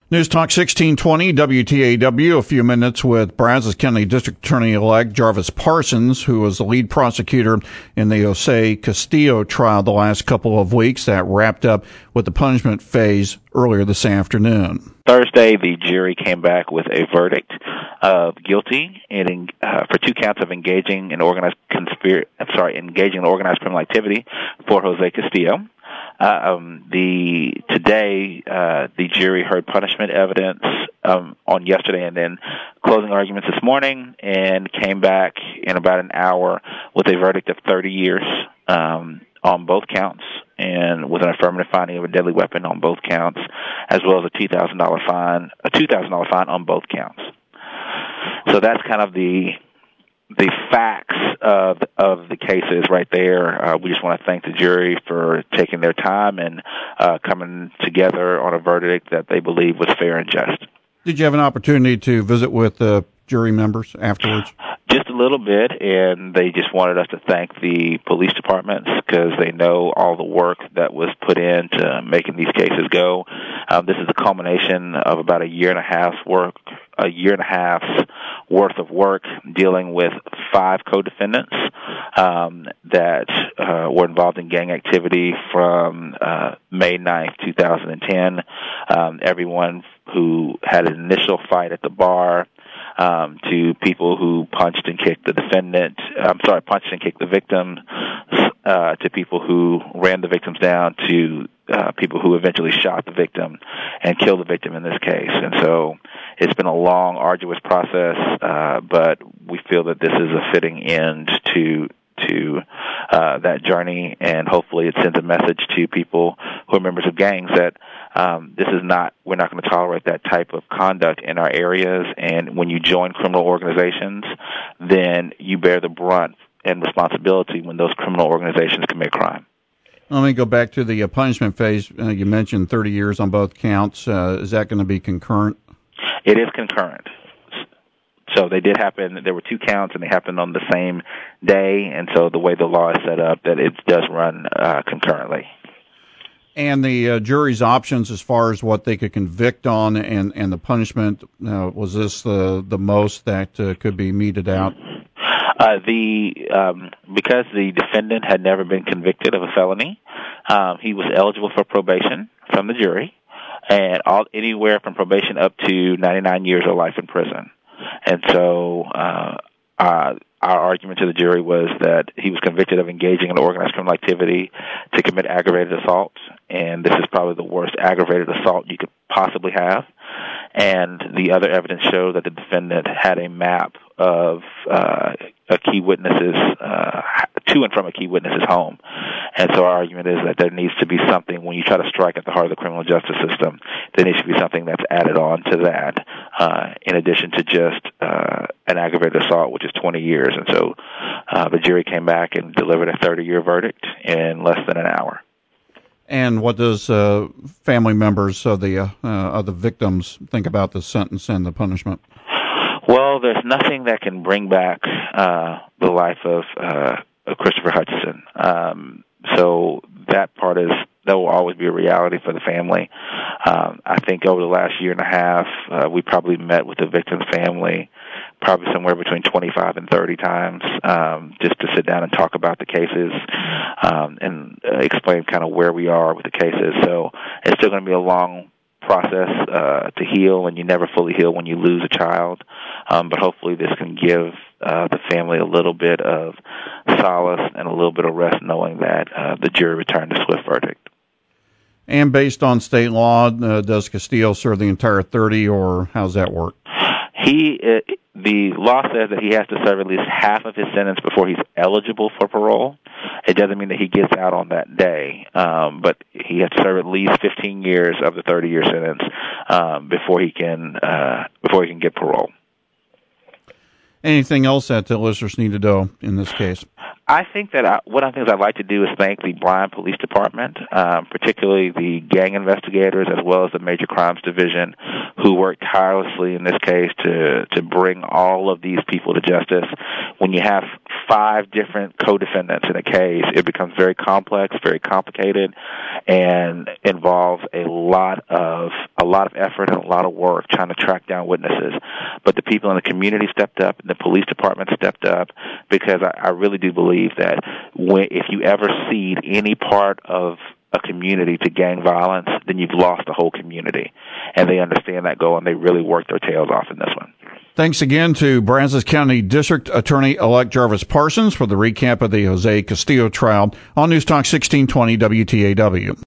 News Talk 1620 WTAW. A few minutes with Brazos County District Attorney-elect Jarvis Parsons, who was the lead prosecutor in the Jose Castillo trial the last couple of weeks. That wrapped up with the punishment phase earlier this afternoon. Thursday, the jury came back with a verdict of guilty for 2 counts of engaging in organized criminal activity for Jose Castillo. Today, the jury heard punishment evidence on yesterday, and then closing arguments this morning, and came back in about an hour with a verdict of 30 years on both counts, and with an affirmative finding of a deadly weapon on both counts, as well as a $2,000 fine on both counts. So that's kind of the facts of the cases right there. We just want to thank the jury for taking their time and coming together on a verdict that they believe was fair and just. Did you have an opportunity to visit with the jury members afterwards? Just a little bit, and they just wanted us to thank the police departments because they know all the work that was put into making these cases go. This is a culmination of about a year and a half's worth of work dealing with 5 co-defendants that were involved in gang activity from May 9th, 2010. Everyone who had an initial fight at the bar, to people who punched and kicked the victim, to people who ran the victims down, to people who eventually shot the victim and killed the victim in this case. And so it's been a long, arduous process, but we feel that this is a fitting end to that journey, and hopefully it sends a message to people who are members of gangs that we're not going to tolerate that type of conduct in our areas. And when you join criminal organizations, then you bear the brunt and responsibility when those criminal organizations commit crime. Let me go back to the punishment phase. You mentioned 30 years on both counts. Is that going to be concurrent? It is concurrent. So they did happen. There were 2 counts, and they happened on the same day. And so the way the law is set up, that it does run concurrently. And the jury's options as far as what they could convict on and the punishment, was this the most that could be meted out? Because the defendant had never been convicted of a felony, he was eligible for probation from the jury, and anywhere from probation up to 99 years or life in prison. And so our argument to the jury was that he was convicted of engaging in organized criminal activity to commit aggravated assault, and this is probably the worst aggravated assault you could possibly have. And the other evidence showed that the defendant had a map of a key witness's to and from a key witness's home. And so our argument is that there needs to be something, when you try to strike at the heart of the criminal justice system, there needs to be something that's added on to that, in addition to just an aggravated assault, which is 20 years. And so the jury came back and delivered a 30-year verdict in less than an hour. And what does family members of the victims think about the sentence and the punishment? Well, there's nothing that can bring back the life of Christopher Hutchinson. So that will always be a reality for the family. I think over the last year and a half, we probably met with the victim's family probably somewhere between 25 and 30 times, just to sit down and talk about the cases, and explain kind of where we are with the cases. So it's still going to be a long process to heal, and you never fully heal when you lose a child. But hopefully this can give the family a little bit of solace and a little bit of rest knowing that the jury returned a swift verdict. And based on state law, does Castillo serve the entire 30, or how's that work? The law says that he has to serve at least half of his sentence before he's eligible for parole. It doesn't mean that he gets out on that day, but he has to serve at least 15 years of the 30-year sentence before he can get parole. Anything else that the listeners need to know in this case? I think that one of the things I'd like to do is thank the Bryan Police Department, particularly the gang investigators as well as the Major Crimes Division, who worked tirelessly in this case to bring all of these people to justice. When you have 5 different co-defendants in a case, it becomes very complex, very complicated, and involves a lot of effort and a lot of work trying to track down witnesses. But the people in the community stepped up, and the police department stepped up, because I really do believe that if you ever cede any part of a community to gang violence, then you've lost the whole community. And they understand that goal, and they really work their tails off in this one. Thanks again to Brazos County District Attorney-elect Jarvis Parsons for the recap of the Jose Castillo trial on News Talk 1620 WTAW.